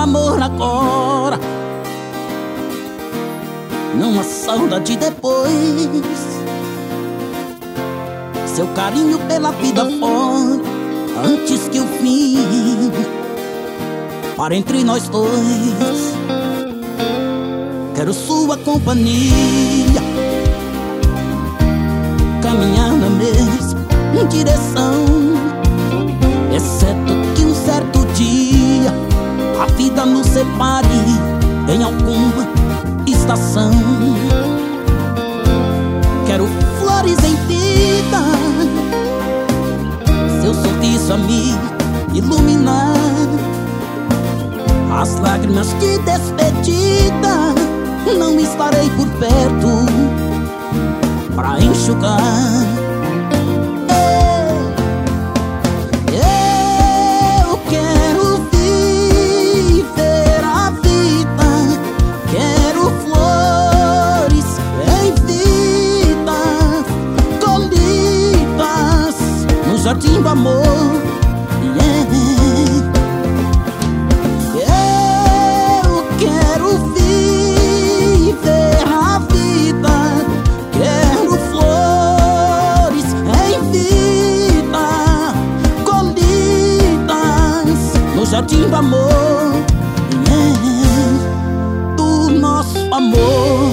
amor agora, não há saudade depois. Seu carinho pela vida fora, antes que o fim para entre nós dois. Quero sua companhia, caminhar na mesma direção, exceto que um certo dia a vida nos separe em alguma estação. Quero flores em vida, seu sorriso a me iluminar, as lágrimas de despedida não estarei por perto pra enxugar. Eu quero viver a vida, quero flores em vida, colhidas no jardim do amor. Jardim do amor, do nosso amor.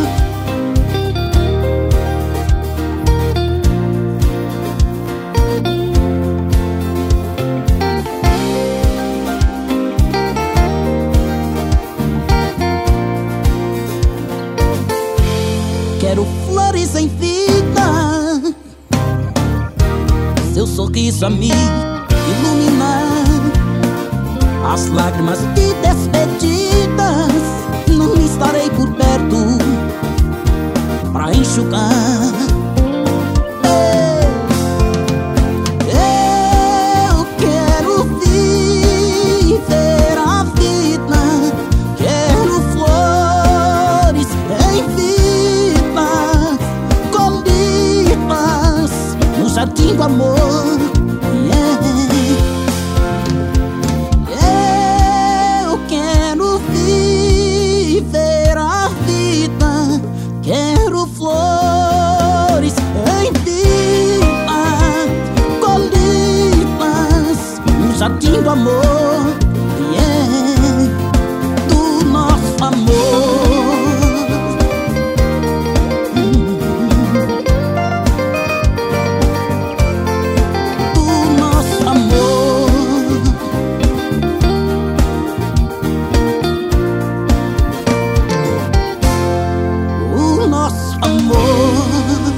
Quero flores em vida, seu sorriso a me iluminar, as lágrimas de despedidas não estarei por perto pra enxugar. Eu quero viver a vida, quero flores em vida, colhidas no jardim do amor. Quero flores em vida, colhidas no jardim do amor, do nosso amor. Do nosso amor. Nosso amor.